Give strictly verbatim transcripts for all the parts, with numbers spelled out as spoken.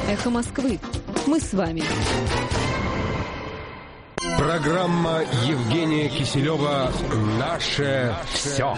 «Эхо Москвы». Мы с вами. Программа Евгения Киселева «Наше все».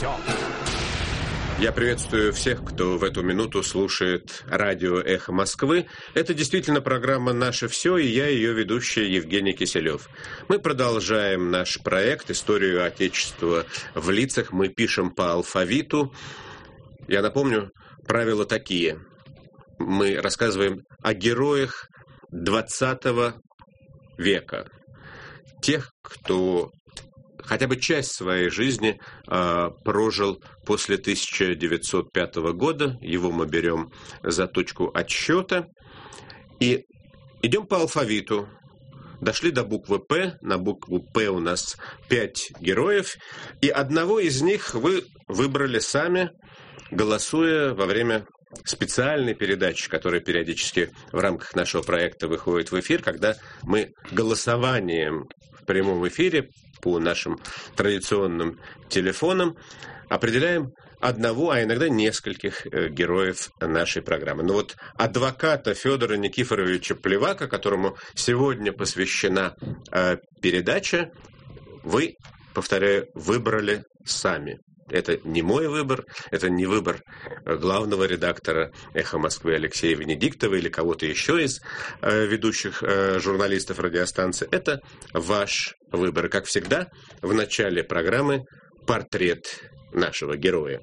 Я приветствую всех, кто в эту минуту слушает радио «Эхо Москвы». Это действительно программа «Наше все», и я ее ведущий Евгений Киселев. Мы продолжаем наш проект «Историю Отечества в лицах». Мы пишем по алфавиту. Я напомню, правила такие. Мы рассказываем о героях двадцатого века. Тех, кто хотя бы часть своей жизни э, прожил после тысяча девятьсот пятого года. Его мы берем за точку отсчета. И идем по алфавиту. Дошли до буквы «П». На букву «П» у нас пять героев. И одного из них вы выбрали сами, голосуя во время специальной передачи, которая периодически в рамках нашего проекта выходит в эфир, когда мы голосованием в прямом эфире по нашим традиционным телефонам определяем одного, а иногда нескольких э, героев нашей программы. Но вот адвоката Федора Никифоровича Плевака, которому сегодня посвящена э, передача, вы, повторяю, выбрали сами. Это не мой выбор, это не выбор главного редактора «Эхо Москвы» Алексея Венедиктова или кого-то еще из э, ведущих э, журналистов радиостанции. Это ваш выбор. Как всегда, в начале программы портрет нашего героя.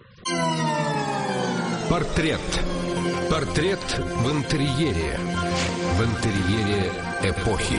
Портрет. Портрет в интерьере. В интерьере эпохи.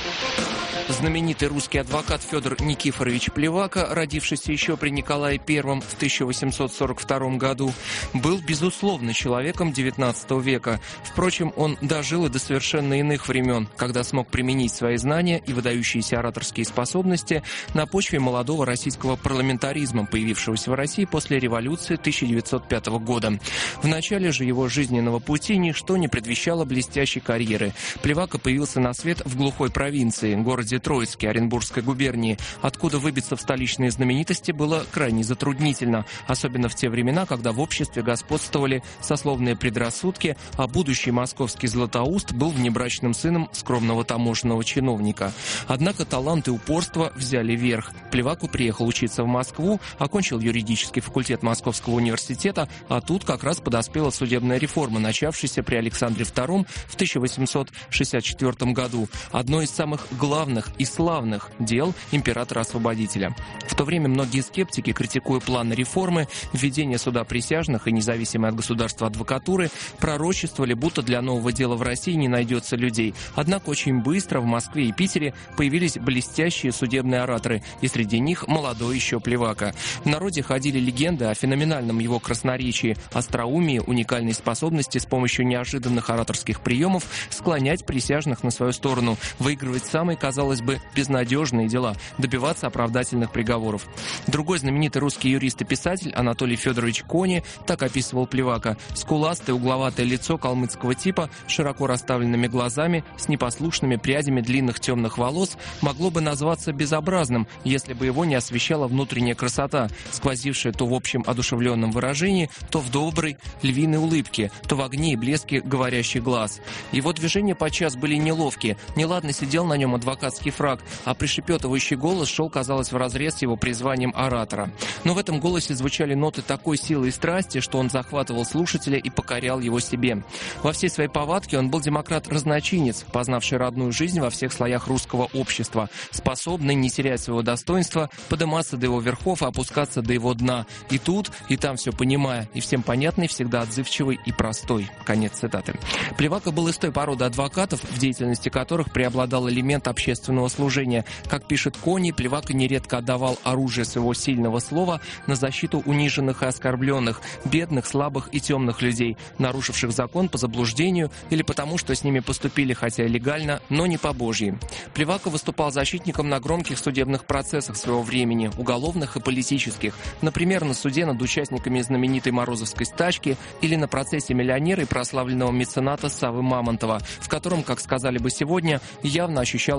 Знаменитый русский адвокат Федор Никифорович Плевака, родившийся еще при Николае Первом в тысяча восемьсот сорок втором году, был, безусловно, человеком девятнадцатого века. Впрочем, он дожил и до совершенно иных времен, когда смог применить свои знания и выдающиеся ораторские способности на почве молодого российского парламентаризма, появившегося в России после революции тысяча девятьсот пятого года. В начале же его жизненного пути ничто не предвещало блестящей карьеры. Плевака появился на свет в глухой провинции, городе Троицке Оренбургской губернии, откуда выбиться в столичные знаменитости было крайне затруднительно, особенно в те времена, когда в обществе господствовали сословные предрассудки, а будущий московский Златоуст был внебрачным сыном скромного таможенного чиновника. Однако талант и упорство взяли верх. Плеваку приехал учиться в Москву, окончил юридический факультет Московского университета, а тут как раз подоспела судебная реформа, начавшаяся при Александре Втором в тысяча восемьсот шестьдесят четвёртом году. Одно из самых главных и славных дел императора-освободителя. В то время многие скептики, критикуя планы реформы, введение суда присяжных и независимой от государства адвокатуры, пророчествовали, будто для нового дела в России не найдется людей. Однако очень быстро в Москве и Питере появились блестящие судебные ораторы, и среди них молодой еще Плевака. В народе ходили легенды о феноменальном его красноречии, остроумии, уникальной способности с помощью неожиданных ораторских приемов склонять присяжных на свою сторону, выигрывать самые, казалось бы, безнадежные дела, добиваться оправдательных приговоров. Другой знаменитый русский юрист и писатель Анатолий Федорович Кони так описывал Плевака: скуластое угловатое лицо калмыцкого типа, широко расставленными глазами, с непослушными прядями длинных темных волос, могло бы назваться безобразным, если бы его не освещала внутренняя красота, сквозившая то в общем одушевленном выражении, то в доброй львиной улыбке, то в огне и блеске говорящих глаз. Его движения подчас были неловкие, неладно сидел на нем адвокатский фраг, а пришепетывающий голос шел, казалось, вразрез с его призванием оратора. Но в этом голосе звучали ноты такой силы и страсти, что он захватывал слушателя и покорял его себе. Во всей своей повадке он был демократ-разночинец, познавший родную жизнь во всех слоях русского общества, способный не терять своего достоинства, подниматься до его верхов и опускаться до его дна. И тут, и там все понимая, и всем понятный, всегда отзывчивый и простой. Конец цитаты. Плевака был из той породы адвокатов, в деятельности которых преобладал элемент общественного служения. Как пишет Кони, Плевака нередко отдавал оружие своего сильного слова на защиту униженных и оскорбленных, бедных, слабых и темных людей, нарушивших закон по заблуждению или потому, что с ними поступили хотя и легально, но не по Божьей. Плевака выступал защитником на громких судебных процессах своего времени, уголовных и политических, например, на суде над участниками знаменитой Морозовской стачки или на процессе миллионера и прославленного мецената Саввы Мамонтова, в котором, как сказали бы сегодня, явно ощущалась политическая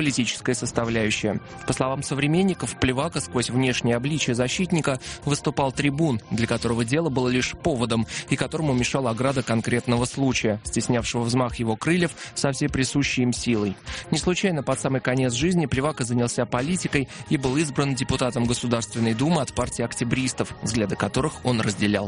политическая составляющая. По словам современников, Плевака сквозь внешнее обличие защитника выступал трибун, для которого дело было лишь поводом и которому мешала ограда конкретного случая, стеснявшего взмах его крыльев со всей присущей им силой. Не случайно под самый конец жизни Плевака занялся политикой и был избран депутатом Государственной Думы от партии октябристов, взгляды которых он разделял.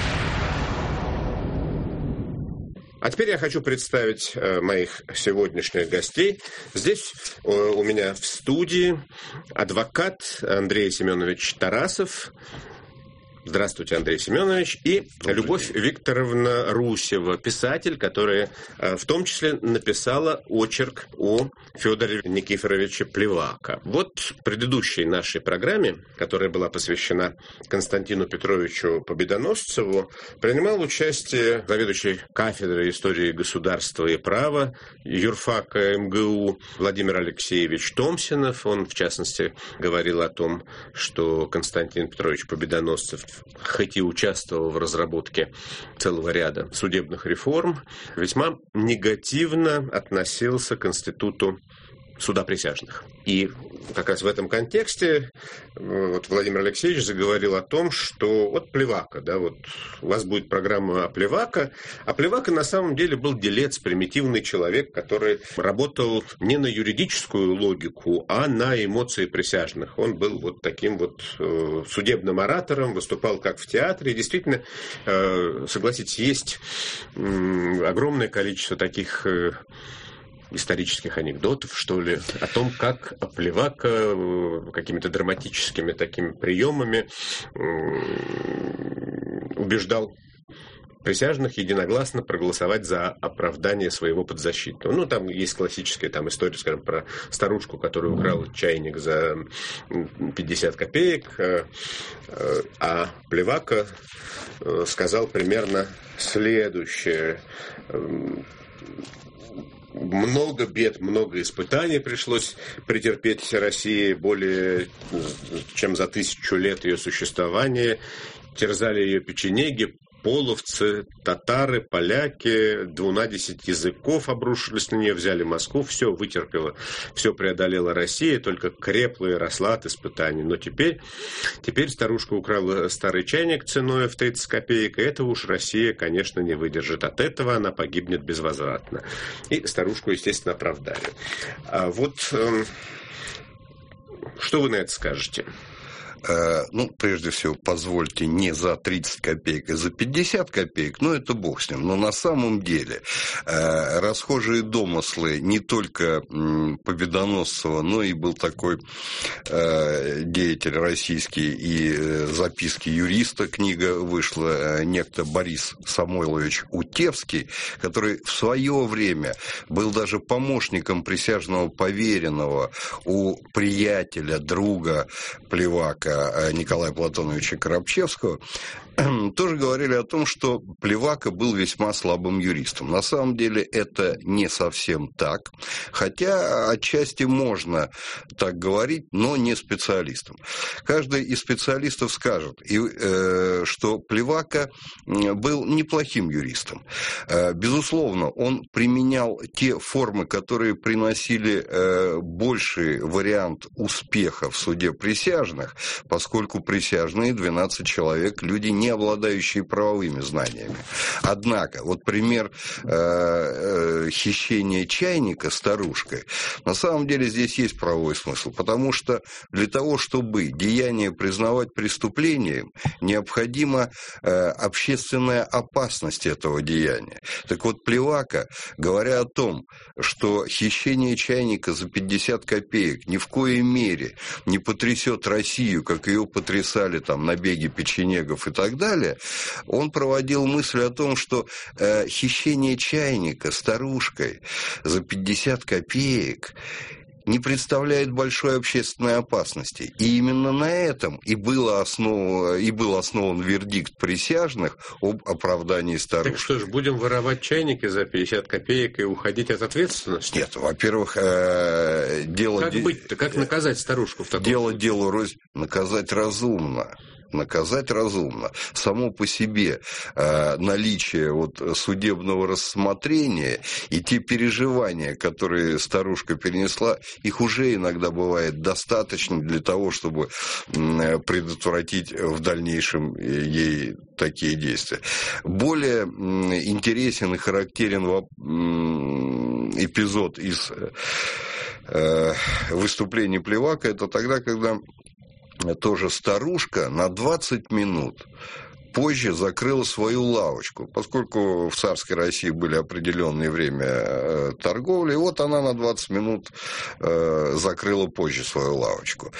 А теперь я хочу представить э, моих сегодняшних гостей. Здесь э, у меня в студии адвокат Андрей Семенович Тарасов. Здравствуйте, Андрей Семенович. И Любовь Викторовна Русева, писатель, которая э, в том числе написала очерк о Федоре Никифоровиче Плевака. Вот в предыдущей нашей программе, которая была посвящена Константину Петровичу Победоносцеву, принимал участие заведующий кафедрой истории государства и права юрфака эм гэ у Владимир Алексеевич Томсинов. Он, в частности, говорил о том, что Константин Петрович Победоносцев, хоть и участвовал в разработке целого ряда судебных реформ, весьма негативно относился к институту суда присяжных. И как раз в этом контексте вот Владимир Алексеевич заговорил о том, что вот Плевака, да, вот у вас будет программа о Плевака, а Плевака на самом деле был делец, примитивный человек, который работал не на юридическую логику, а на эмоции присяжных. Он был вот таким вот э, судебным оратором, выступал как в театре. И действительно, э, согласитесь, есть э, огромное количество таких э, исторических анекдотов, что ли, о том, как Плевака какими-то драматическими такими приемами убеждал присяжных единогласно проголосовать за оправдание своего подзащитного. Ну, там есть классическая там история, скажем, про старушку, которая украла чайник за пятьдесят копеек, а Плевака сказал примерно следующее: много бед, много испытаний пришлось претерпеть России более чем за тысячу лет ее существования. Терзали ее печенеги, половцы, татары, поляки, двунадесять языков обрушились на нее, взяли Москву, все вытерпела, все преодолела Россия, только крепла и росла от испытаний. Но теперь, теперь старушка украла старый чайник ценой в тридцать копеек, и этого уж Россия, конечно, не выдержит. От этого она погибнет безвозвратно. И старушку, естественно, оправдали. А вот э, что вы на это скажете? Ну, прежде всего, позвольте, не за тридцать копеек, а за пятьдесят копеек, ну, это бог с ним. Но на самом деле расхожие домыслы не только Победоносцева, но и был такой деятель российский и записки юриста, книга вышла, некто Борис Самойлович Утевский, который в свое время был даже помощником присяжного поверенного у приятеля, друга Плевака, Николая Платоновича Коробчевского, тоже говорили о том, что Плевака был весьма слабым юристом. На самом деле это не совсем так, хотя отчасти можно так говорить, но не специалистам. Каждый из специалистов скажет, и, э, что Плевака был неплохим юристом. Э, безусловно, он применял те формы, которые приносили э, больший вариант успеха в суде присяжных, поскольку присяжные, двенадцать человек, люди не обладающие правовыми знаниями. Однако, вот пример э, э, хищения чайника старушкой, на самом деле здесь есть правовой смысл, потому что для того, чтобы деяние признавать преступлением, необходима э, общественная опасность этого деяния. Так вот, Плевака, говоря о том, что хищение чайника за пятьдесят копеек ни в коей мере не потрясет Россию, как ее потрясали там набеги печенегов и так далее, он проводил мысль о том, что э, хищение чайника старушкой за пятьдесят копеек не представляет большой общественной опасности. И именно на этом и, было основ... и был основан вердикт присяжных об оправдании старушки. Так что ж, будем воровать чайники за пятьдесят копеек и уходить от ответственности? Нет, во-первых, э, дело... Как быть-то? Как наказать старушку в таком Дело случае? делу рознь, наказать разумно. наказать разумно. Само по себе э, наличие вот судебного рассмотрения и те переживания, которые старушка перенесла, их уже иногда бывает достаточно для того, чтобы э, предотвратить в дальнейшем ей такие действия. Более э, интересен и характерен э, эпизод из э, выступления Плевака, это тогда, когда тоже старушка на двадцать минут позже закрыла свою лавочку, поскольку в царской России были определенное время торговли, и вот она на двадцать минут закрыла позже свою лавочку.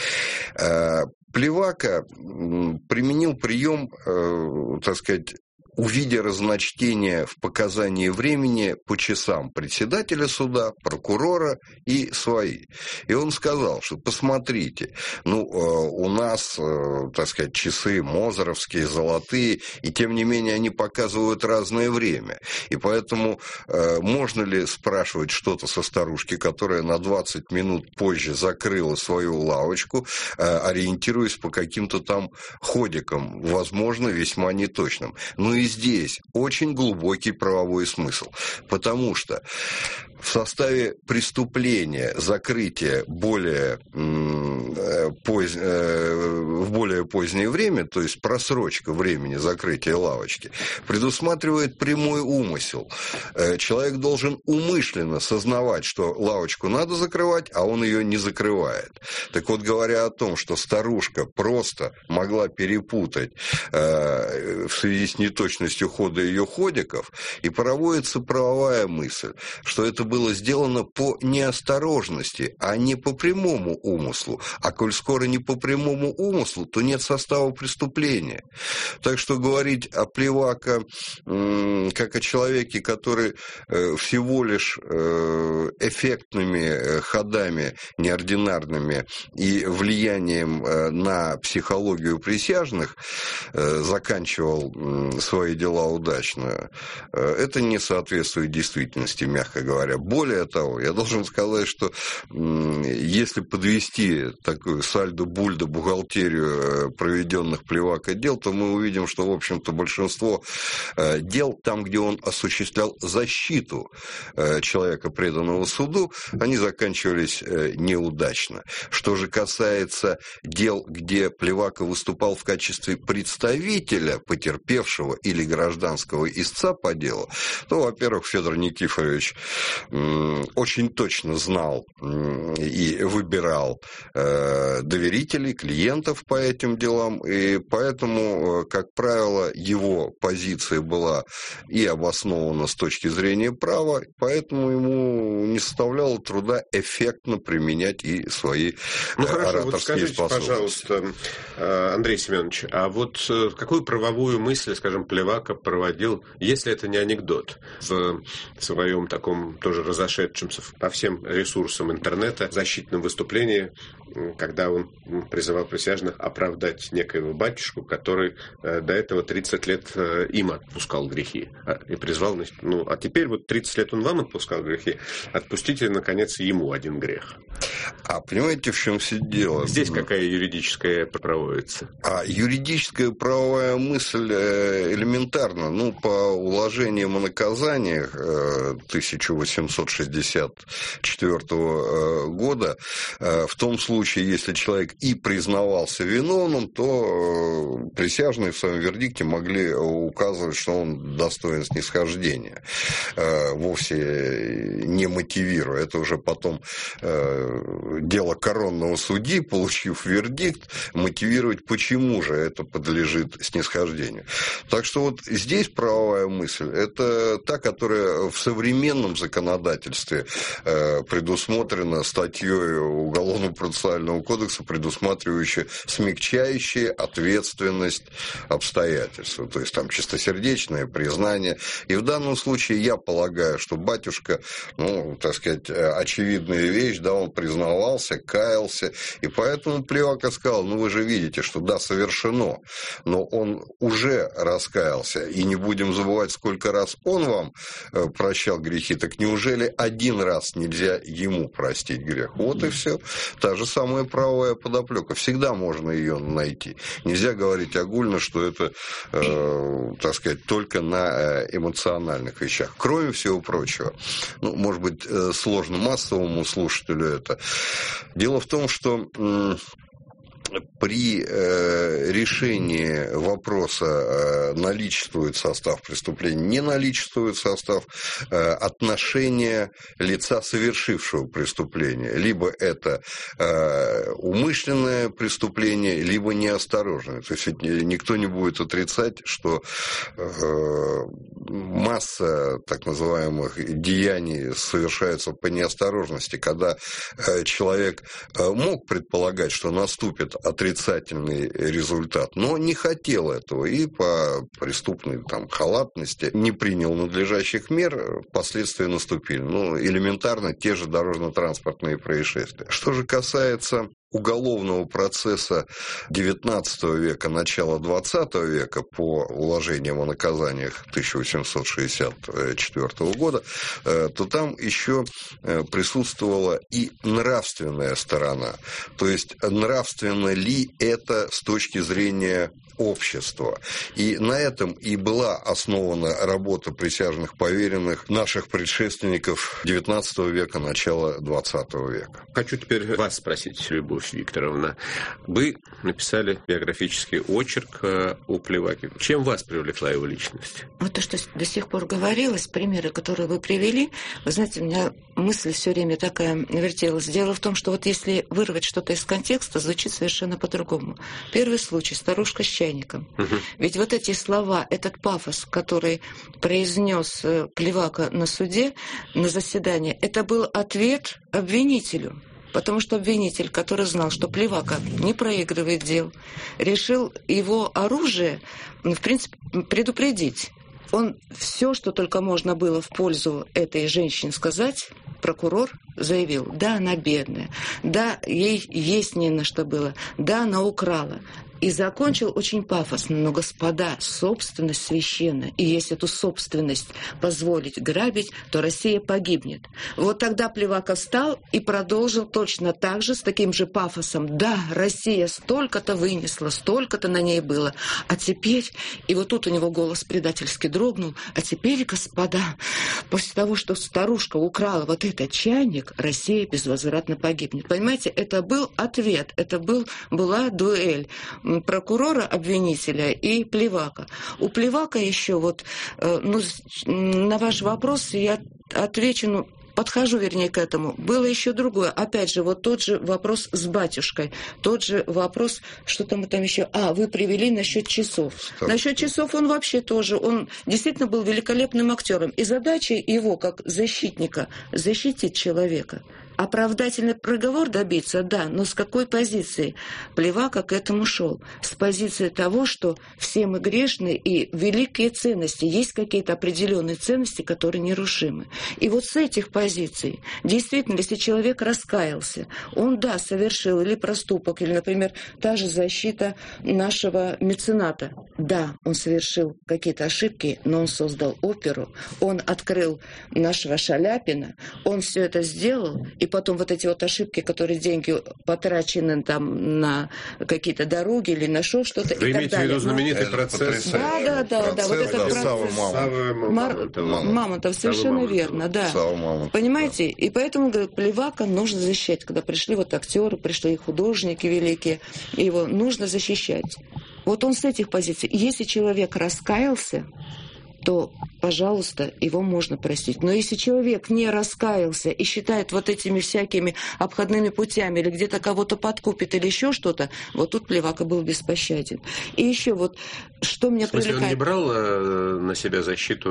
Плевака применил прием, так сказать, увидя разночтение в показании времени по часам председателя суда, прокурора и свои. И он сказал, что посмотрите, ну, у нас, так сказать, часы мозеровские, золотые, и тем не менее они показывают разное время. И поэтому можно ли спрашивать что-то со старушки, которая на двадцать минут позже закрыла свою лавочку, ориентируясь по каким-то там ходикам, возможно, весьма неточным. Ну и здесь очень глубокий правовой смысл, потому что в составе преступления закрытия более, поз... в более позднее время, то есть просрочка времени закрытия лавочки, предусматривает прямой умысел. Человек должен умышленно сознавать, что лавочку надо закрывать, а он ее не закрывает. Так вот, говоря о том, что старушка просто могла перепутать в связи с неточностью хода ее ходиков, и проводится правовая мысль, что это было сделано по неосторожности, а не по прямому умыслу. А коль скоро не по прямому умыслу, то нет состава преступления. Так что говорить о Плевака как о человеке, который всего лишь эффектными ходами неординарными и влиянием на психологию присяжных заканчивал свои дела удачно, это не соответствует действительности, мягко говоря. Более того, я должен сказать, что если подвести такую сальдо-бульдо бухгалтерию проведенных Плевака дел, то мы увидим, что, в общем-то, большинство дел, там, где он осуществлял защиту человека, преданного суду, они заканчивались неудачно. Что же касается дел, где Плевака выступал в качестве представителя потерпевшего или гражданского истца по делу, то, во-первых, Федор Никифорович очень точно знал и выбирал доверителей, клиентов по этим делам, и поэтому, как правило, его позиция была и обоснована с точки зрения права, поэтому ему не составляло труда эффектно применять и свои ну, хорошо, ораторские вот скажите, способности. Пожалуйста, Андрей Семенович, а вот какую правовую мысль, скажем, Плевака проводил, если это не анекдот, в своем таком тоже разошедшемся по всем ресурсам интернета защитном выступлении, когда он призывал присяжных оправдать некоего батюшку, который до этого тридцать лет им отпускал грехи. И призвал, ну, а теперь вот тридцать лет он вам отпускал грехи, отпустите, наконец, ему один грех. А понимаете, в чем все дело? Здесь какая юридическая проводится? А юридическая правовая мысль элементарна. Ну, по уложениям о наказаниях тысяча восемьсот шестьдесят четвёртого года, в том случае, если человек и признавался виновным, то присяжные в своем вердикте могли указывать, что он достоин снисхождения, вовсе не мотивируя. Это уже потом дело коронного судьи, получив вердикт, мотивировать, почему же это подлежит снисхождению. Так что вот здесь правовая мысль – это та, которая в современном законодательстве предусмотрена статьей Уголовно-процессуального кодекса, предусматривающей смягчающие ответственность обстоятельств. То есть там чистосердечное признание. И в данном случае я полагаю, что батюшка, ну, так сказать, очевидная вещь, да, он признавался, каялся, и поэтому Плевака сказал, ну вы же видите, что да, совершено, но он уже раскаялся, и не будем забывать, сколько раз он вам прощал грехи, так неужели один раз нельзя ему простить грех? Вот и все. Та же самая самая правовая подоплека. Всегда можно ее найти. Нельзя говорить огульно, что это, э, так сказать, только на эмоциональных вещах. Кроме всего прочего, ну, может быть, сложно массовому слушателю это. Дело в том, что э, при э, решении вопроса, э, наличествует состав преступления, не наличествует состав, э, отношения лица, совершившего преступление. Либо это э, умышленное преступление, либо неосторожное. То есть никто не будет отрицать, что э, масса так называемых деяний совершается по неосторожности, когда э, человек э, мог предполагать, что наступит отрицательный результат, но не хотел этого и по преступной там, халатности не принял надлежащих мер, последствия наступили. Ну, элементарно те же дорожно-транспортные происшествия. Что же касается уголовного процесса девятнадцатого века, начала двадцатого века по уложениям о наказаниях тысяча восемьсот шестьдесят четвёртого года, то там еще присутствовала и нравственная сторона. То есть нравственно ли это с точки зрения общества. И на этом и была основана работа присяжных поверенных наших предшественников девятнадцатого века, начала двадцатого века. Хочу теперь вас спросить, Любовь Викторовна. Вы написали биографический очерк о Плеваке. Чем вас привлекла его личность? Вот то, что до сих пор говорилось, примеры, которые вы привели, вы знаете, у меня мысль все время такая вертелась. Дело в том, что вот если вырвать что-то из контекста, звучит совершенно по-другому. Первый случай, старушка с чайником. Угу. Ведь вот эти слова, этот пафос, который произнес Плевака на суде, на заседании, это был ответ обвинителю. Потому что обвинитель, который знал, что Плевака не проигрывает дел, решил его оружие, в принципе, предупредить. Он все, что только можно было в пользу этой женщины сказать, прокурор заявил: да, она бедная, да, ей есть не на что было, да, она украла. И закончил очень пафосно: но, господа, собственность священна, и если эту собственность позволить грабить, то Россия погибнет. Вот тогда Плевака встал и продолжил точно так же, с таким же пафосом: да, Россия столько-то вынесла, столько-то на ней было, а теперь... И вот тут у него голос предательски дрогнул: а теперь, господа, после того, что старушка украла вот этот чайник, Россия безвозвратно погибнет. Понимаете, это был ответ, это был, была дуэль прокурора, обвинителя и Плевака. У Плевака еще вот, ну, на ваш вопрос я отвечу, ну, подхожу, вернее, к этому. Было еще другое. Опять же, вот тот же вопрос с батюшкой. Тот же вопрос, что-то мы там еще... А, вы привели насчет часов. Что? Насчет часов он вообще тоже... Он действительно был великолепным актером. И задача его, как защитника, защитить человека. Оправдательный приговор добиться, да, но с какой позиции? Плевака к этому шел. С позиции того, что все мы грешны, и великие ценности, есть какие-то определенные ценности, которые нерушимы. И вот с этих позиций, действительно, если человек раскаялся, он, да, совершил или проступок, или, например, та же защита нашего мецената. Да, он совершил какие-то ошибки, но он создал оперу, он открыл нашего Шаляпина, он все это сделал, и потом вот эти вот ошибки, которые деньги потрачены там на какие-то дороги или на шо, что-то. Вы и имеете так в виду далее. знаменитый Но... процесс? Да, да, да, процесс, да, вот этот да, процесс. Савва Мамонтов. Мамонтов, совершенно Мамонтов. верно, да. Мамонтов, понимаете? Да. И поэтому, говорю, Плевака нужно защищать. Когда пришли вот актеры, пришли художники великие, его нужно защищать. Вот он с этих позиций. Если человек раскаялся, то, пожалуйста, его можно простить. Но если человек не раскаялся и считает вот этими всякими обходными путями или где-то кого-то подкупит или еще что-то, вот тут Плевака был беспощаден. И еще вот, что меня привлекает... он не брал э, на себя защиту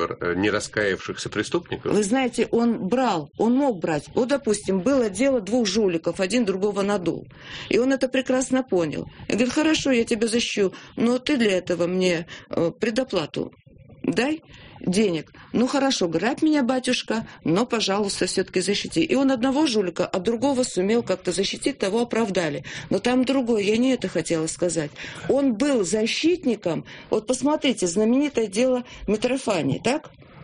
не раскаявшихся преступников? Вы знаете, он брал, он мог брать. Вот, допустим, было дело двух жуликов, один другого надул. И он это прекрасно понял. И говорит: хорошо, я тебя защищу, но ты для этого мне э, предоплату дай денег. Ну хорошо, грабь меня, батюшка, но, пожалуйста, все-таки защити. И он одного жулика, а другого сумел как-то защитить, того оправдали. Но там другое, я не это хотела сказать. Он был защитником. Вот посмотрите, знаменитое дело Митрофания, так?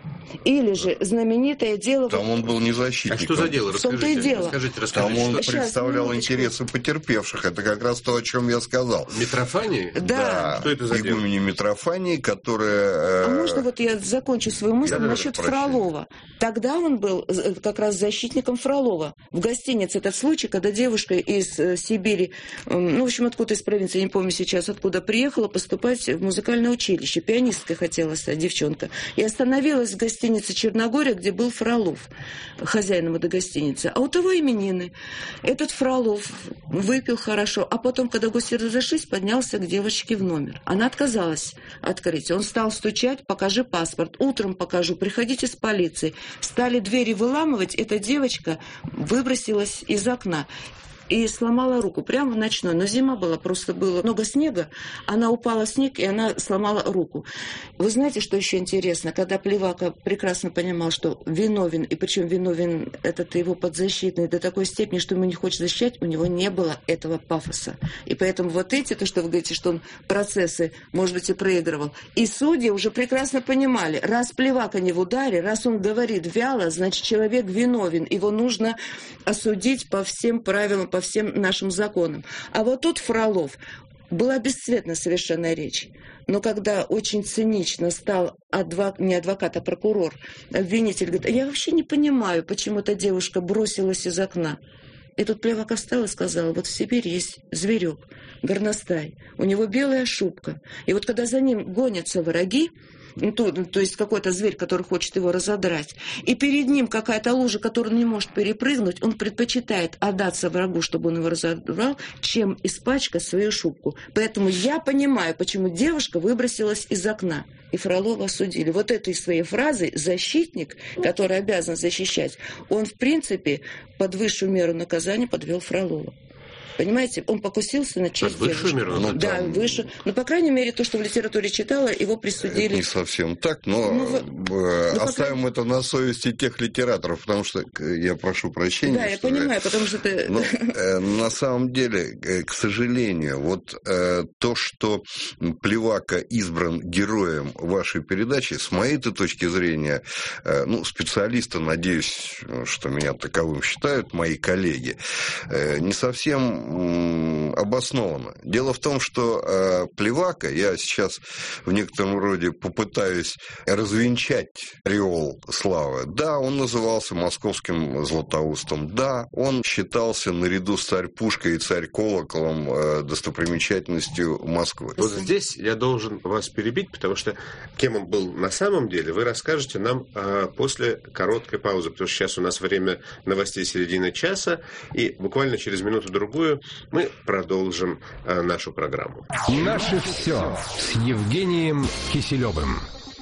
Или же знаменитое дело... Там он был не защитником. А что за дело? В том-то и Расскажите, дело. расскажите, Там расскажите. он Что- представлял минуточку. интересы потерпевших. Это как раз то, о чем я сказал. Митрофании? Да. Что это за дело? Игумене Митрофании, которая... А э, можно вот я закончу свою мысль Да-да-да, насчет прощай. Фролова? Тогда он был э, как раз защитником Фролова. В гостинице этот случай, когда девушка из э, Сибири, э, ну, в общем, откуда из провинции, не помню сейчас, откуда приехала поступать в музыкальное училище. Пианисткой хотела стать девчонка. И остановилась в гостинице Черногория, где был Фролов, хозяином этой гостиницы. А у того именины. Этот Фролов выпил хорошо, а потом, когда гости разошлись, поднялся к девочке в номер. Она отказалась открыть. Он стал стучать: покажи паспорт. Утром покажу, приходите с полицией. Стали двери выламывать, эта девочка выбросилась из окна и сломала руку прямо в ночной. Но зима была, просто было много снега. Она упала в снег, и она сломала руку. Вы знаете, что еще интересно? Когда Плевака прекрасно понимал, что виновен, и причем виновен этот его подзащитный до такой степени, что ему не хочет защищать, у него не было этого пафоса. И поэтому вот эти, то, что вы говорите, что он процессы, может быть, и проигрывал. И судьи уже прекрасно понимали, раз Плевака не в ударе, раз он говорит вяло, значит, человек виновен. Его нужно осудить по всем правилам, по всем нашим законам. А вот тут Фролов. Была бесцветна совершенно речь. Но когда очень цинично стал адвок... не адвокат, а прокурор, обвинитель, говорит: я вообще не понимаю, почему эта девушка бросилась из окна. И тут Плевака встал и сказал: вот в Сибири есть зверек, горностай, у него белая шубка. И вот когда за ним гонятся враги, ну, то, то есть какой-то зверь, который хочет его разодрать, и перед ним какая-то лужа, которую он не может перепрыгнуть, он предпочитает отдаться врагу, чтобы он его разодрал, чем испачкать свою шубку. Поэтому я понимаю, почему девушка выбросилась из окна. И Фролова осудили. Вот этой своей фразой защитник, который обязан защищать, он, в принципе, под высшую меру наказания подвел Фролова. Понимаете, он покусился на честь девушки. Меру, ну, да, там... выше. Но, по крайней мере, то, что в литературе читала, его присудили. Это не совсем так, но ну, вы... ну, оставим пока... это на совести тех литераторов, потому что я прошу прощения. Да, я понимаю, потому что ты... Но, э, на самом деле, э, к сожалению, вот э, то, что Плевака избран героем вашей передачи, с моей-то точки зрения, э, ну, специалисты, надеюсь, что меня таковым считают мои коллеги, э, не совсем обоснованно. Дело в том, что э, Плевака, я сейчас в некотором роде попытаюсь развенчать ореол славы. Да, он назывался московским Златоустом. Да, он считался наряду с царь-пушкой и царь-колоколом э, достопримечательностью Москвы. Вот здесь я должен вас перебить, потому что кем он был на самом деле, вы расскажете нам э, после короткой паузы, потому что сейчас у нас время новостей середины часа, и буквально через минуту-другую мы продолжим э, нашу программу. Наше все с Евгением Киселевым.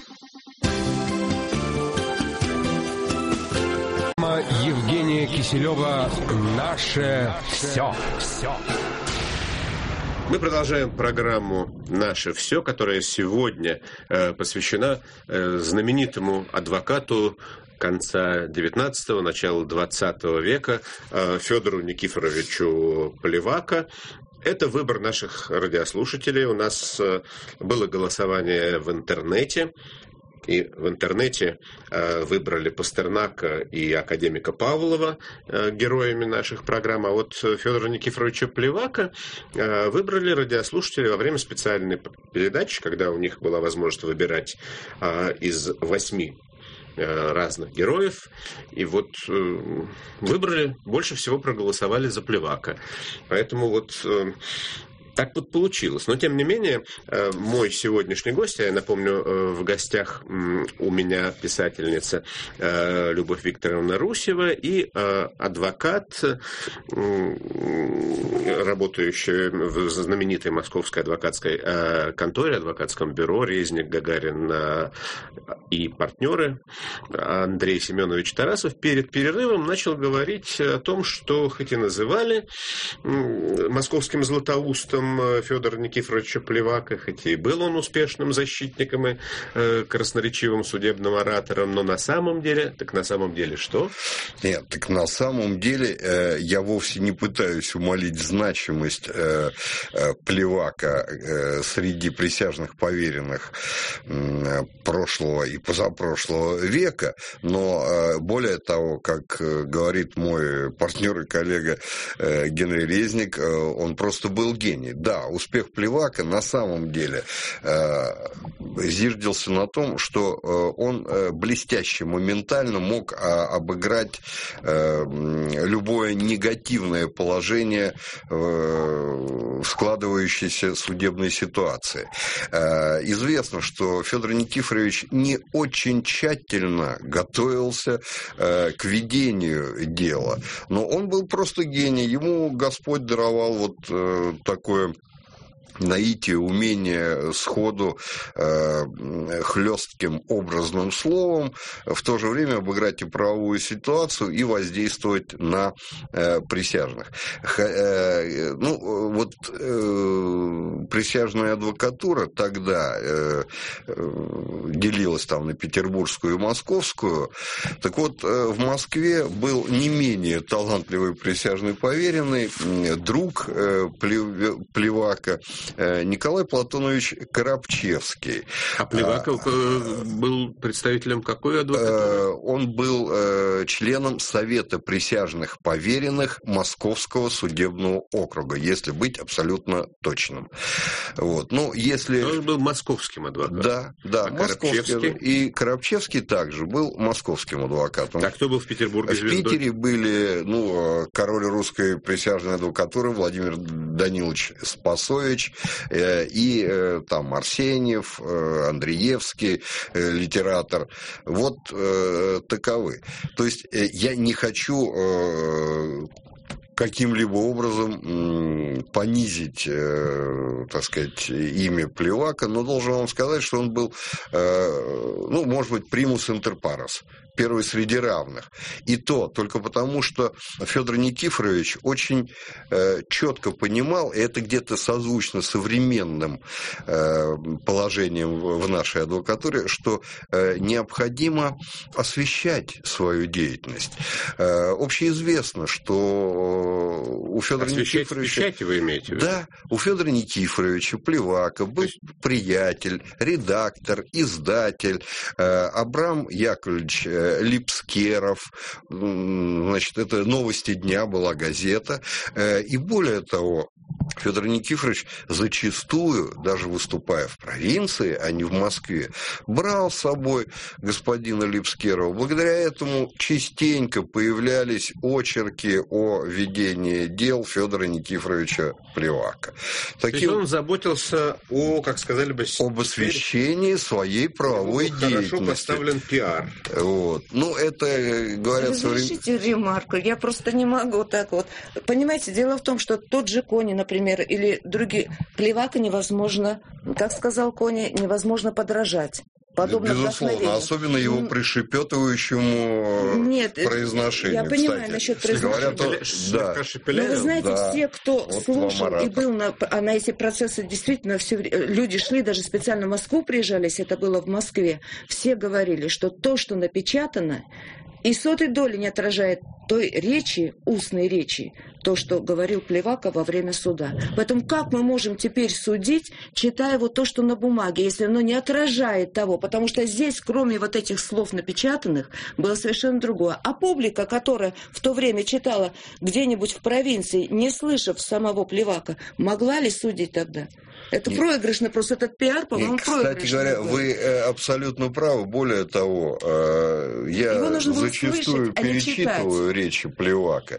Евгения Киселева «Наше все». все. Мы продолжаем программу «Наше все», которая сегодня э, посвящена э, знаменитому адвокату конца девятнадцатого, начала двадцатого века э, Федору Никифоровичу Плевака. Это выбор наших радиослушателей. У нас э, было голосование в интернете. И в интернете э, выбрали Пастернака и академика Павлова э, героями наших программ. А вот Федора Никифоровича Плевака э, выбрали радиослушатели во время специальной передачи, когда у них была возможность выбирать э, из восьми э, разных героев. И вот э, выбрали, больше всего проголосовали за Плевака. Поэтому вот... Э, Так вот получилось. Но, тем не менее, мой сегодняшний гость, я напомню, в гостях у меня писательница Любовь Викторовна Русева и адвокат, работающий в знаменитой московской адвокатской конторе, адвокатском бюро «Резник, Гагарин и партнеры» Андрей Семенович Тарасов перед перерывом начал говорить о том, что хоть и называли московским Златоустом другом Федора Никифоровича Плевака, хоть и был он успешным защитником и э, красноречивым судебным оратором, но на самом деле, так на самом деле что? Нет, так на самом деле э, я вовсе не пытаюсь умалить значимость э, э, Плевака э, среди присяжных поверенных э, прошлого и позапрошлого века, но э, более того, как э, говорит мой партнер и коллега э, Генри Резник, э, он просто был гений. Да, успех Плевака на самом деле э, зиждился на том, что э, он э, блестяще, моментально мог э, обыграть э, любое негативное положение э, складывающейся судебной ситуации. Э, известно, что Федор Никифорович не очень тщательно готовился э, к ведению дела, но он был просто гений. Ему Господь даровал вот э, такое наитие, умение сходу э, хлестким образным словом в то же время обыграть и правовую ситуацию и воздействовать на э, присяжных. Х, э, ну, вот э, присяжная адвокатура тогда э, э, делилась там на петербургскую и московскую. Так вот, э, в Москве был не менее талантливый присяжный поверенный, э, друг э, Плевака, Николай Платонович Коробчевский. А Плеваков а, был представителем какой адвокатуры? Он был членом Совета присяжных поверенных Московского судебного округа, если быть абсолютно точным. Вот. Ну, если... Он был московским адвокатом. Да, да. А Коробчевский? И Коробчевский также был московским адвокатом. А кто был в Петербурге звездой? В Питере были, ну, король русской присяжной адвокатуры Владимир Данилович Спасович, и там Арсеньев, Андреевский, литератор. Вот таковы. То есть я не хочу каким-либо образом понизить, так сказать, имя Плевака, но должен вам сказать, что он был, ну, может быть, примус интер парес, первый среди равных. И то только потому, что Федор Никифорович очень э, четко понимал, и это где-то созвучно современным э, положением в, в нашей адвокатуре, что э, необходимо освещать свою деятельность. Э, общеизвестно, что у Федора освещать Никифоровича... Освещать вы имеете в виду? Да, у Федора Никифоровича Плевака был есть... приятель, редактор, издатель э, Абрам Яковлевич Липскеров, значит, это «Новости дня» была газета, и более того, Федор Никифорович зачастую, даже выступая в провинции, а не в Москве, брал с собой господина Липскерова. Благодаря этому частенько появлялись очерки о ведении дел Федора Никифоровича Плевака. Таким... То есть он заботился о, как сказали бы... об освещении своей правовой деятельности. Хорошо поставлен пиар. Вот. Ну, это, говорят... Разрешите соврем... ремарку, я просто не могу так вот. Понимаете, дело в том, что тот же Кони, например, или другие, Плевака невозможно, как сказал Кони, невозможно подражать. Подобно безусловно, особенно его пришепетывающему Нет, произношению. Я понимаю, кстати, насчет произношения. Говорят, да. Но вы знаете, да. все, кто вот слушал и был на, а на эти процессы, действительно, все, люди шли, даже специально в Москву приезжались, это было в Москве, все говорили, что то, что напечатано, и сотой доли не отражает той речи, устной речи, то, что говорил Плевака во время суда. Поэтому как мы можем теперь судить, читая вот то, что на бумаге, если оно не отражает того? Потому что здесь, кроме вот этих слов напечатанных, было совершенно другое. А публика, которая в то время читала где-нибудь в провинции, не слышав самого Плевака, могла ли судить тогда? Это Нет. проигрышно, просто этот пиар, по-моему, проигрышный. Кстати говоря, был. Вы абсолютно правы. Более того, я зачастую слышать, перечитываю а речи Плевака.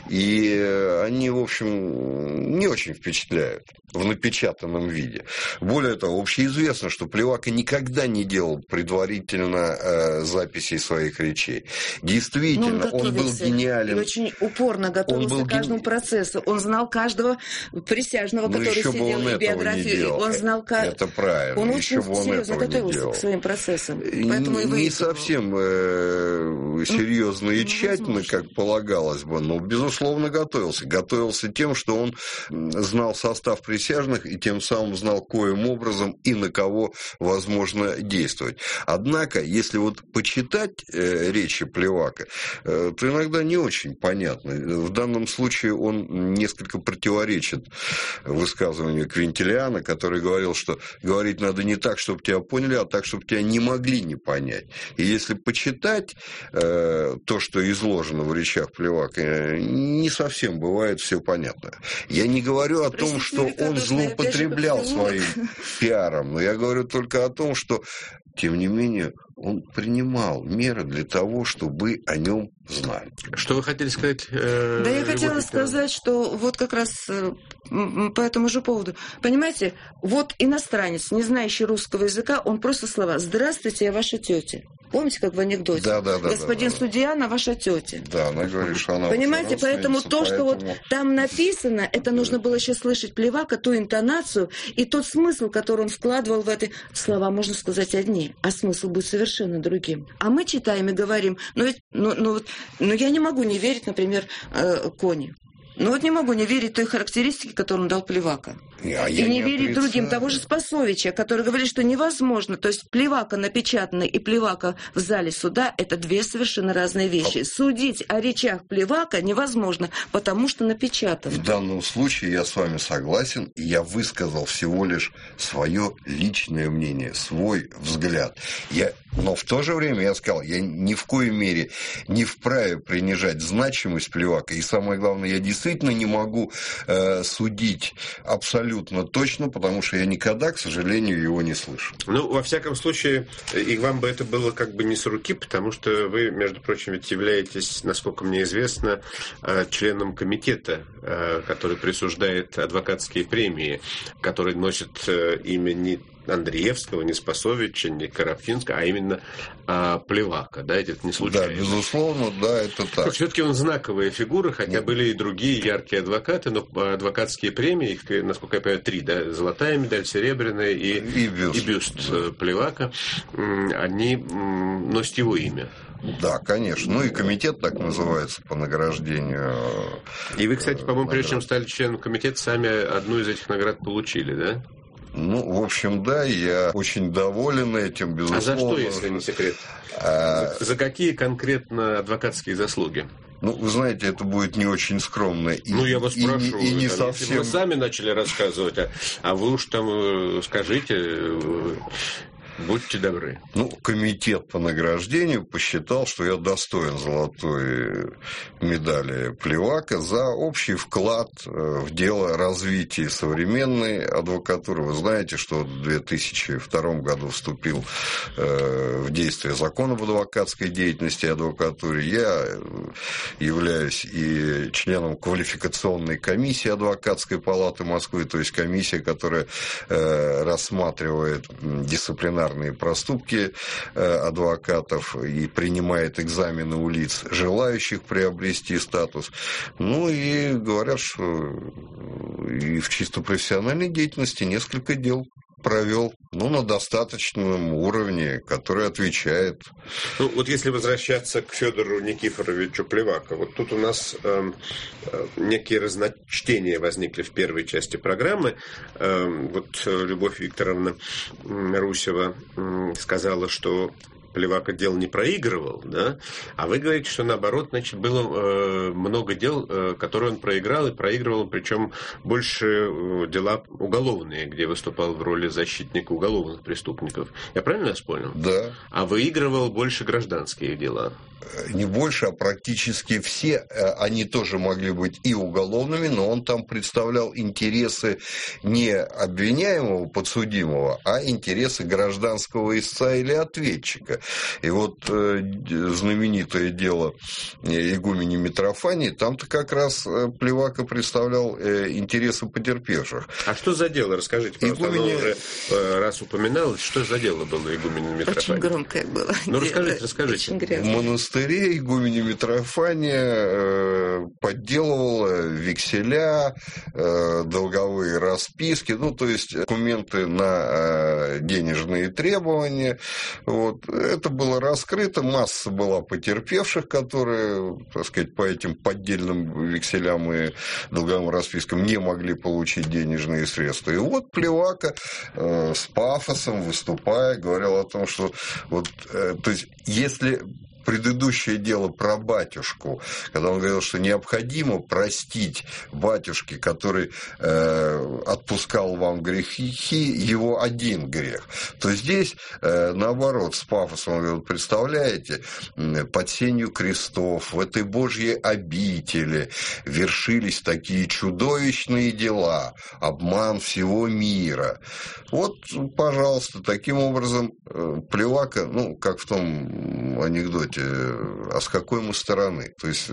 И они, в общем, не очень впечатляют в напечатанном виде. Более того, общеизвестно, что Плевака никогда не делал предварительно э, записей своих речей. Действительно, он, он был гениален. И очень упорно готовился к каждому ген... процессу. Он знал каждого присяжного, ну, который сидел, и биографию. Он знал, как... Это правильно. Он еще очень серьезно готовился к своим процессам. Поэтому не, и не совсем. Э, серьезно и тщательно, как полагалось бы, но, безусловно, готовился. Готовился тем, что он знал состав присяжных и тем самым знал, коим образом и на кого возможно действовать. Однако, если вот почитать э, речи Плевака, э, то иногда не очень понятно. В данном случае он несколько противоречит высказыванию Квинтилиана, который говорил, что говорить надо не так, чтобы тебя поняли, а так, чтобы тебя не могли не понять. И если почитать э, то, что изложено в речах Плевака, э, не совсем бывает все понятно. Я не говорю о том, что он злоупотреблял своим пиаром, но я говорю только о том, что, тем не менее, он принимал меры для того, чтобы о нем знали. Что вы хотели сказать? Э, да я хотела сказать, что вот как раз э, по этому же поводу. Понимаете, вот иностранец, не знающий русского языка, он просто слова «Здравствуйте, я ваша тетя». Помните, как в анекдоте? Да, да, да. Господин да, да. судья, она ваша тетя. Да, она говорит, что она... Понимаете, поэтому то, что поэтому... вот там написано, это нужно было еще слышать Плевака, ту интонацию и тот смысл, который он вкладывал в эти слова, можно сказать, одни, а смысл будет совершенно другим. А мы читаем и говорим, ну ведь, ну, ну, вот, ну я не могу не верить, например, э, Кони. Ну вот не могу не верить той характеристике, которую он дал Плевака. Я, и я не, не верить другим. Того же Спасовича, который говорит, что невозможно. То есть Плевака напечатанный и Плевака в зале суда – это две совершенно разные вещи. Судить о речах Плевака невозможно, потому что напечатано. В данном случае я с вами согласен, и я высказал всего лишь свое личное мнение, свой взгляд. Я... Но в то же время я сказал, я ни в коей мере не вправе принижать значимость Плевака. И самое главное, я действительно не могу э, судить абсолютно точно, потому что я никогда, к сожалению, его не слышу. Ну, во всяком случае, и вам бы это было как бы не с руки, потому что вы, между прочим, ведь являетесь, насколько мне известно, членом комитета, который присуждает адвокатские премии, который носит имя не Андреевского, не Спасовича, не Коробчинского, а именно а, Плевака, да, это не случайно. Да, безусловно, да, это так. Все-таки он знаковая фигура, хотя Нет. были и другие яркие адвокаты, но адвокатские премии, их, насколько я понимаю, три, да, золотая медаль, серебряная и, и бюст, и бюст да. Плевака, они носят его имя. Да, конечно. Ну и комитет так называется по награждению. И вы, кстати, по-моему, прежде чем стали членом комитета, сами одну из этих наград получили, да? Ну, в общем, да, я очень доволен этим, безусловно. А за что, если не секрет? А... За, за какие конкретно адвокатские заслуги? Ну, вы знаете, это будет не очень скромно. И, ну, я вас и, прошу. И, и не там, совсем... Если вы сами начали рассказывать, а, а вы уж там скажите... Будьте добры. Ну, комитет по награждению посчитал, что я достоин золотой медали Плевака за общий вклад в дело развития современной адвокатуры. Вы знаете, что в две тысячи втором году вступил в действие закон об адвокатской деятельности и адвокатуре. Я являюсь и членом квалификационной комиссии Адвокатской палаты Москвы, то есть комиссия, которая рассматривает дисциплинарные проступки адвокатов и принимает экзамены у лиц, желающих приобрести статус. Ну и говорят, что и в чисто профессиональной деятельности несколько дел провел, ну, на достаточном уровне, который отвечает. Ну, вот если возвращаться к Федору Никифоровичу Плевака, вот тут у нас э, э, некие разночтения возникли в первой части программы. Э, вот Любовь Викторовна Русева э, сказала, что Плевака дел не проигрывал, да? А вы говорите, что наоборот, значит, было э, много дел, э, которые он проиграл, и проигрывал, причем больше э, дела уголовные, где выступал в роли защитника уголовных преступников. Я правильно вас понял? Да. А выигрывал больше гражданские дела? Не больше, а практически все, они тоже могли быть и уголовными, но он там представлял интересы не обвиняемого, подсудимого, а интересы гражданского истца или ответчика. И вот э, знаменитое дело игумени Митрофании, там-то как раз Плевака представлял э, интересы потерпевших. А что за дело? Расскажите, пожалуйста. Игумени... Оно уже э, раз упоминалось, что за дело было игумени Митрофании? Очень громкое было. Ну, расскажите, расскажите. В монастыре игумени Митрофания э, подделывала векселя, э, долговые расписки, ну, то есть документы на э, денежные требования. Вот. это было раскрыто, масса была потерпевших, которые, так сказать, по этим поддельным векселям и долговым распискам не могли получить денежные средства. И вот Плевака э, с пафосом, выступая, говорил о том, что вот, э, то есть, если предыдущее дело про батюшку, когда он говорил, что необходимо простить батюшке, который э, отпускал вам грехи, его один грех, то здесь, э, наоборот, с пафосом, вы вот представляете, под сенью крестов, в этой Божьей обители вершились такие чудовищные дела, обман всего мира. Вот, пожалуйста, таким образом Плевака, ну, как в том анекдоте, а с какой мы стороны? То есть,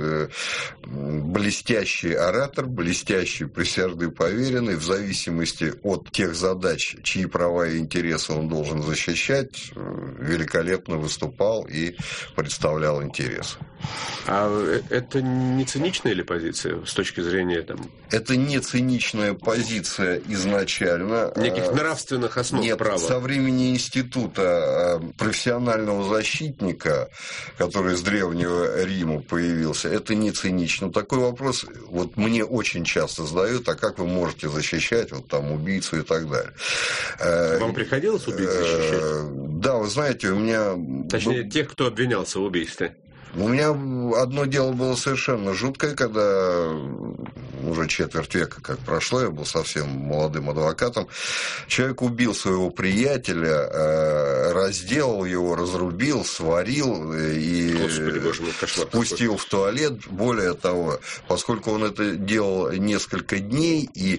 блестящий оратор, блестящий присяжный поверенный, в зависимости от тех задач, чьи права и интересы он должен защищать, великолепно выступал и представлял интересы. А это не циничная ли позиция с точки зрения там... Это не циничная позиция изначально. Неких нравственных основ Нет, права. Со времени института профессионального защитника, который с Древнего Рима появился, это не цинично. Такой вопрос вот мне очень часто задают, а как вы можете защищать вот там убийцу и так далее. Вам приходилось убийц защищать? Да, вы знаете, у меня... Точнее, тех, кто обвинялся в убийстве. У меня одно дело было совершенно жуткое, когда уже четверть века как прошло, я был совсем молодым адвокатом. Человек убил своего приятеля, разделал его, разрубил, сварил и Господи, Боже мой, кошмар спустил какой. в туалет. Более того, поскольку он это делал несколько дней и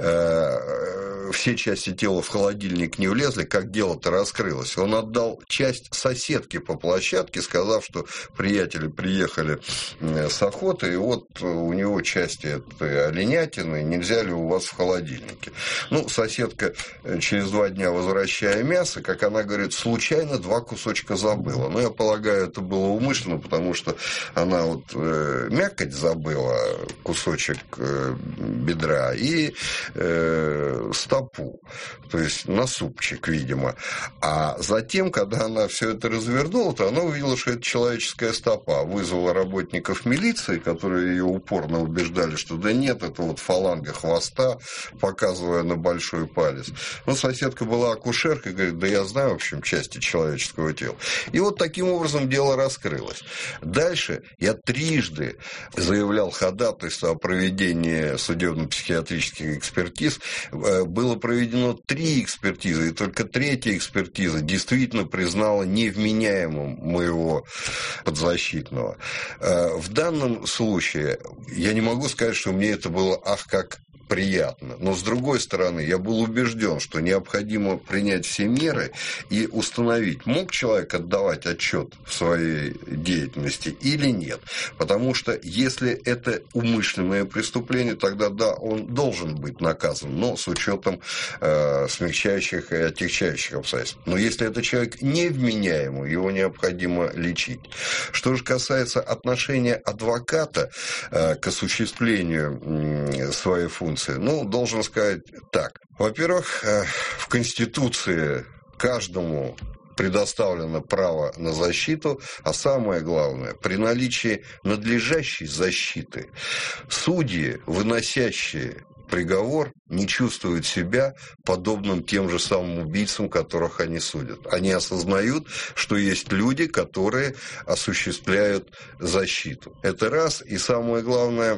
э, все части тела в холодильник не влезли, как дело-то раскрылось, он отдал часть соседке по площадке, сказав, что приятели приехали с охоты, и вот у него части этой оленятины, нельзя ли у вас в холодильнике. Ну, соседка через два дня, возвращая мясо, как она говорит, случайно два кусочка забыла. Ну, я полагаю, это было умышленно, потому что она вот э, мякоть забыла, кусочек э, бедра, и э, стопу, то есть на супчик, видимо. А затем, когда она все это развернула, то она увидела, что это человеческая стопа, вызвала работников милиции, которые ее упорно убеждали, что да нет, это вот фаланга хвоста, показывая на большой палец. Ну, соседка была акушеркой, говорит, да я знаю, в общем, части человеческого тела. И вот таким образом дело раскрылось. Дальше я трижды заявлял ходатайство о проведении судебно-психиатрических экспертиз. Было проведено три экспертизы, и только третья экспертиза действительно признала невменяемым моего подзащитного. В данном случае я не могу сказать, что мне это было ах как приятно. Но, с другой стороны, я был убежден, что необходимо принять все меры и установить, мог человек отдавать отчет в своей деятельности или нет. Потому что, если это умышленное преступление, тогда, да, он должен быть наказан, но с учетом э, смягчающих и отягчающих обстоятельств. Но если это человек невменяемый, его необходимо лечить. Что же касается отношения адвоката э, к осуществлению э, своей функции, ну, должен сказать так. Во-первых, в Конституции каждому предоставлено право на защиту, а самое главное, при наличии надлежащей защиты судьи, выносящие приговор, не чувствуют себя подобным тем же самым убийцам, которых они судят. Они осознают, что есть люди, которые осуществляют защиту. Это раз. И самое главное,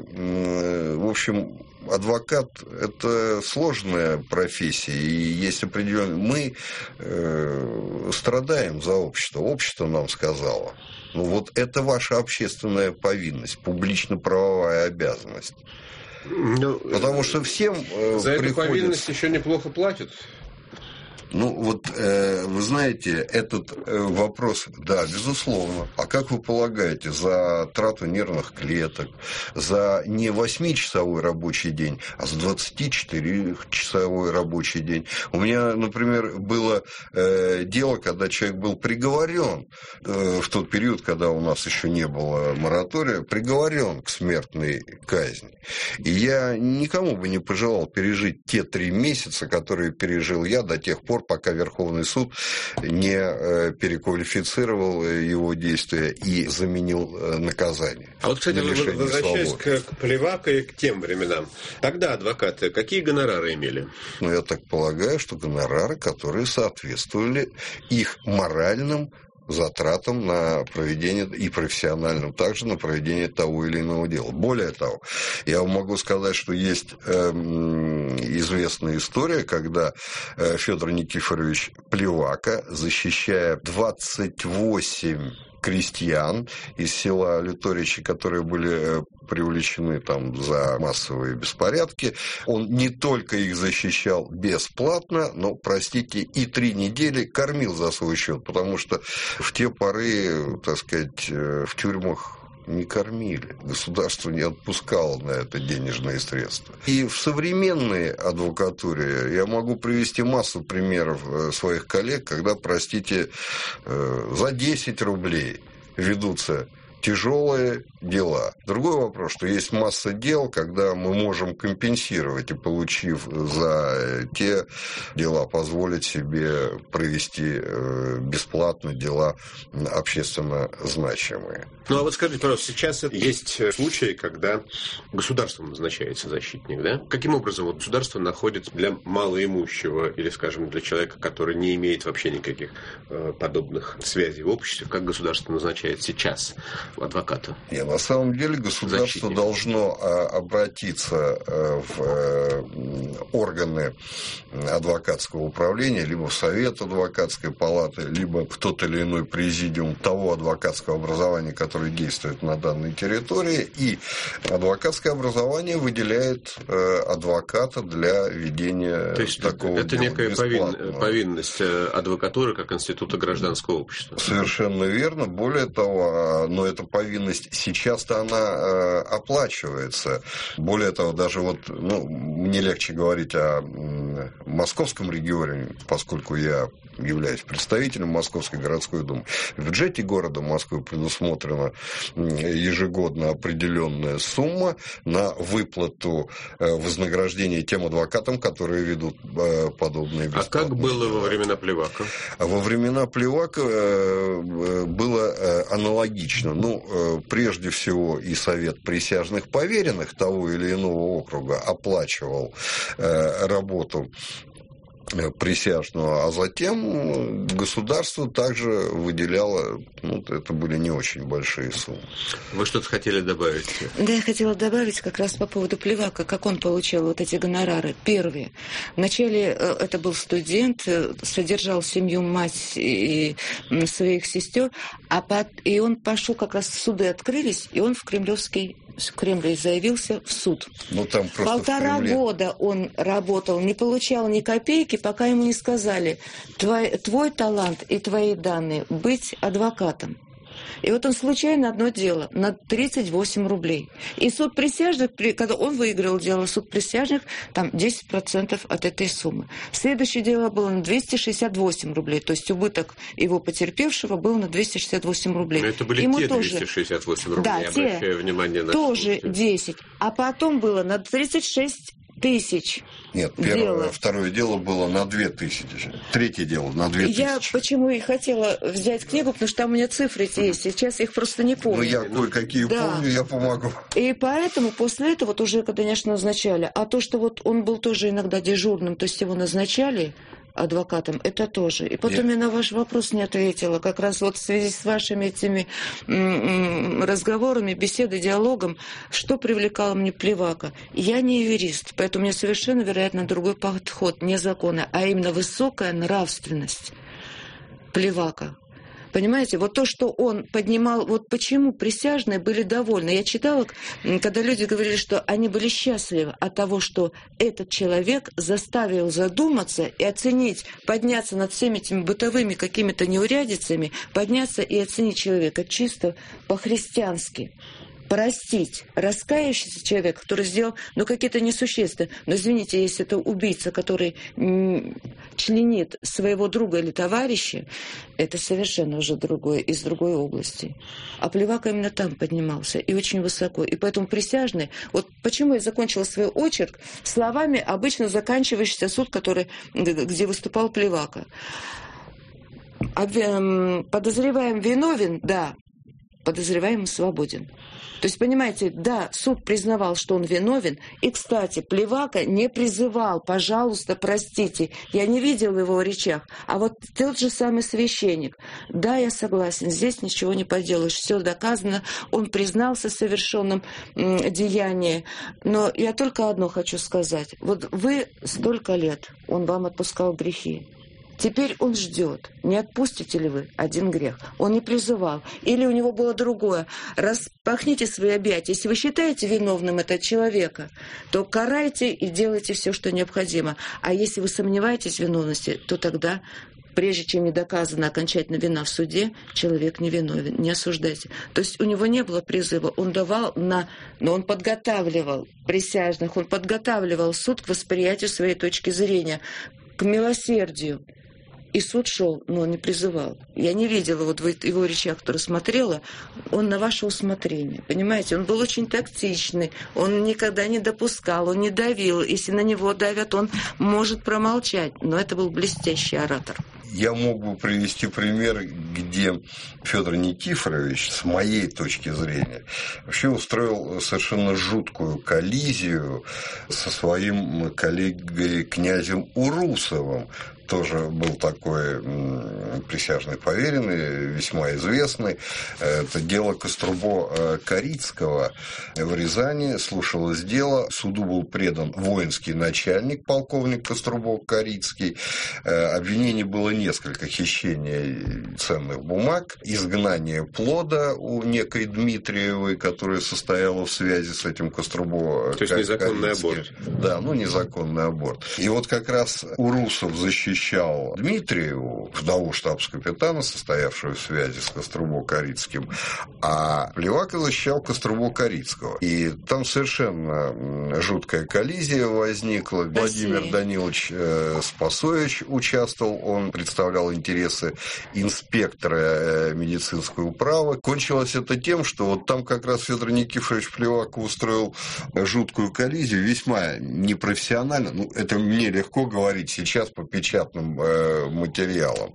в общем, адвокат – это сложная профессия, и есть определенные... Мы э, страдаем за общество. Общество нам сказало. Ну, вот это ваша общественная повинность, публично-правовая обязанность. Ну, потому что всем э, за приходится... эту повинность еще неплохо платят. Ну, вот, э, вы знаете, этот э, вопрос, да, безусловно. А как вы полагаете, за трату нервных клеток, за не восьмичасовой рабочий день, а за двадцатичетырехчасовой рабочий день? У меня, например, было э, дело, когда человек был приговорен, э, в тот период, когда у нас еще не было моратория, приговорен к смертной казни. И я никому бы не пожелал пережить те три месяца, которые пережил я до тех пор, пор, пока Верховный суд не переквалифицировал его действия и заменил наказание. А вот, кстати, возвращаясь к, к Плевако и к тем временам, тогда адвокаты какие гонорары имели? Ну, я так полагаю, что гонорары, которые соответствовали их моральным затратам на проведение и профессиональным также на проведение того или иного дела. Более того, я могу сказать, что есть э, известная история, когда э, Федор Никифорович Плевако, защищая двадцать восемь крестьян из села Люторичи, которые были привлечены там за массовые беспорядки. Он не только их защищал бесплатно, но, простите, и три недели кормил за свой счет, потому что в те поры, так сказать, в тюрьмах не кормили. Государство не отпускало на это денежные средства. И в современной адвокатуре я могу привести массу примеров своих коллег, когда, простите, за десять рублей ведутся тяжелые дела. Другой вопрос, что есть масса дел, когда мы можем компенсировать и, получив за те дела, позволить себе провести бесплатно дела общественно значимые. Ну, а вот скажите, пожалуйста, сейчас есть случаи, когда государством назначается защитник, да? Каким образом вот государство находит для малоимущего или, скажем, для человека, который не имеет вообще никаких э, подобных связей в обществе, как государство назначает сейчас адвоката? Нет, на самом деле государство защитник должно а, обратиться а, в а, органы адвокатского управления, либо в Совет адвокатской палаты, либо в тот или иной президиум того адвокатского образования, которое действует на данной территории, и адвокатское образование выделяет а, адвоката для ведения То есть такого это дела некая бесплатно. повинность адвокатуры как института гражданского общества? Совершенно верно. Более того, но эта повинность сейчас-то она э, оплачивается. Более того, даже вот, ну, мне легче говорить о э, московском регионе, поскольку я являюсь представителем Московской городской думы. В бюджете города Москвы предусмотрена ежегодно определенная сумма на выплату вознаграждения тем адвокатам, которые ведут подобные бесплатные. А как было во времена Плевако? Во времена Плевако было аналогично. Ну, прежде всего, и Совет присяжных поверенных того или иного округа оплачивал работу присяжного, а затем государство также выделяло, ну, это были не очень большие суммы. Вы что-то хотели добавить? Да, я хотела добавить как раз по поводу Плевако, как он получал вот эти гонорары. Первые. Вначале это был студент, содержал семью, мать и своих сестер, а под... и он пошел, как раз суды открылись, и он в Кремлевский в Кремле заявился в суд. Ну, там Полтора года он работал, не получал ни копейки, пока ему не сказали: твой, твой талант и твои данные быть адвокатом. И вот он случайно одно дело на тридцать восемь рублей. И суд присяжных, когда он выиграл дело, суд присяжных, там десять процентов от этой суммы. Следующее дело было на двести шестьдесят восемь рублей. То есть убыток его потерпевшего был на двести шестьдесят восемь рублей. Но это были Ему те тоже... двести шестьдесят восемь рублей, да, я обращаю внимание на тоже случай. десять. А потом было на тридцать шесть тысяч. Нет, первое, дело. второе дело было на две тысячи. Третье дело на две тысячи. Я почему и хотела взять книгу, потому что там у меня цифры есть. Сейчас я их просто не помню. Ну, я кое-какие да. помню, я помогу. И поэтому после этого вот уже, конечно, назначали. А то, что вот он был тоже иногда дежурным, то есть его назначали адвокатом, это тоже. И потом я... я на ваш вопрос не ответила. Как раз вот в связи с вашими этими м-м, разговорами, беседой, диалогом, что привлекало мне Плевако. Я не юрист, поэтому у меня совершенно, вероятно, другой подход, не закона, а именно высокая нравственность Плевако. Понимаете, вот то, что он поднимал, вот почему присяжные были довольны. Я читала, когда люди говорили, что они были счастливы от того, что этот человек заставил задуматься и оценить, подняться над всеми этими бытовыми какими-то неурядицами, подняться и оценить человека чисто по-христиански. простить раскаявшийся человек, который сделал, ну, какие-то несущественные. Но, извините, если это убийца, который м- членит своего друга или товарища, это совершенно уже другое, из другой области. А Плевака именно там поднимался, и очень высоко. И поэтому присяжные... Вот почему я закончила свой очерк словами, обычно заканчивающийся суд, который, где выступал Плевака. Подозреваем виновен, да. Подозреваемый свободен. То есть, понимаете, да, суд признавал, что он виновен. И, кстати, Плевака не призывал, пожалуйста, простите. Я не видел в его речах. А вот тот же самый священник. Да, я согласен, здесь ничего не поделаешь. Все доказано. Он признался совершенным м, деянием. Но я только одно хочу сказать. Вот вы столько лет, он вам отпускал грехи. Теперь он ждет, не отпустите ли вы один грех. Он не призывал. Или у него было другое. Распахните свои объятия. Если вы считаете виновным этого человека, то карайте и делайте все, что необходимо. А если вы сомневаетесь в виновности, то тогда, прежде чем не доказана окончательно вина в суде, человек не виновен. Не осуждайте. То есть у него не было призыва. Он давал на... Но он подготавливал присяжных, он подготавливал суд к восприятию своей точки зрения, к милосердию. И суд шел, но он не призывал. Я не видела вот в его речах, которые смотрела, он на ваше усмотрение. Понимаете, он был очень тактичный, он никогда не допускал, он не давил. Если на него давят, он может промолчать. Но это был блестящий оратор. Я мог бы привести пример, где Федор Никифорович, с моей точки зрения, вообще устроил совершенно жуткую коллизию со своим коллегой князем Урусовым. Тоже был такой присяжный поверенный, весьма известный. Это дело Кострубо-Корицкого в Рязани. Слушалось дело. Суду был предан воинский начальник, полковник Кострубо-Корицкий. Обвинений было несколько: хищение ценных бумаг, изгнание плода у некой Дмитриевой, которая состояла в связи с этим Кострубо-Корицким. То есть незаконный аборт. Да, ну незаконный аборт. И вот как раз Урусов защищал Дмитриеву, вдову штабс-капитана, состоявшую в связи с Кострубо-Корицким, а Плевака защищал Кострубо-Корицкого. И там совершенно жуткая коллизия возникла. Спасибо. Владимир Данилович Спасович участвовал, он представлял интересы инспектора медицинской управы. Кончилось это тем, что вот там как раз Федор Никифорович Плевака устроил жуткую коллизию, весьма непрофессионально. Ну, это мне легко говорить сейчас по печатным материалам.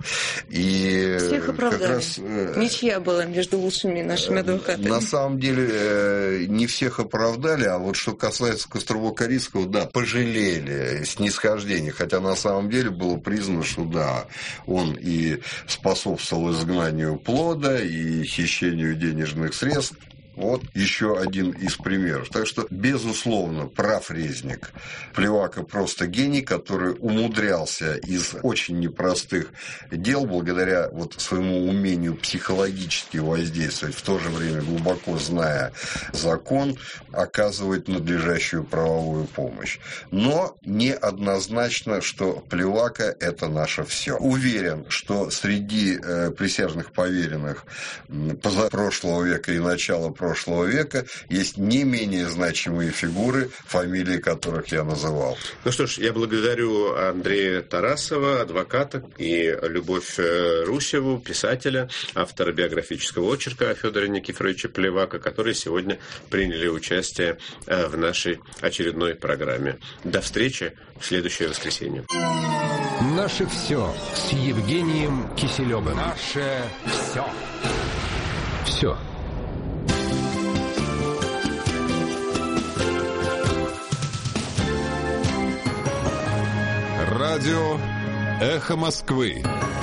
И всех оправдали. Как раз, ничья была между лучшими нашими адвокатами. На самом деле не всех оправдали, а вот что касается Кострубо-Корицкого, да, пожалели, снисхождение, хотя на самом деле было признано, что да, он и способствовал изгнанию плода, и хищению денежных средств. Вот еще один из примеров. Так что, безусловно, прав резник. Плевака просто гений, который умудрялся из очень непростых дел, благодаря вот своему умению психологически воздействовать, в то же время глубоко зная закон, оказывать надлежащую правовую помощь. Но неоднозначно, что Плевака – это наше все. Уверен, что среди э, присяжных поверенных позапрошлого века и начала прошлого прошлого века есть не менее значимые фигуры, фамилии которых я называл. Ну что ж, я благодарю Андрея Тарасова, адвоката, и Любовь Русеву, писателя, автора биографического очерка о Федоре Никифоровиче Плевака, которые сегодня приняли участие в нашей очередной программе. До встречи в следующее воскресенье. Наше все с Евгением Киселевым. Наше все. Все. Радио «Эхо Москвы».